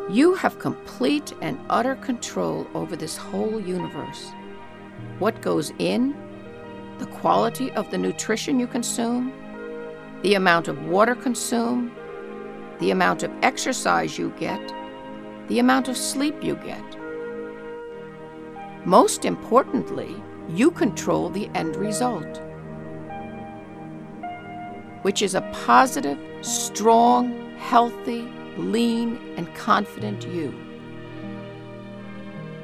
You have complete and utter control over this whole universe. What goes in, the quality of the nutrition you consume, the amount of water consumed, the amount of exercise you get, the amount of sleep you get. Most importantly, you control the end result, which is a positive, strong, healthy, lean, and confident you.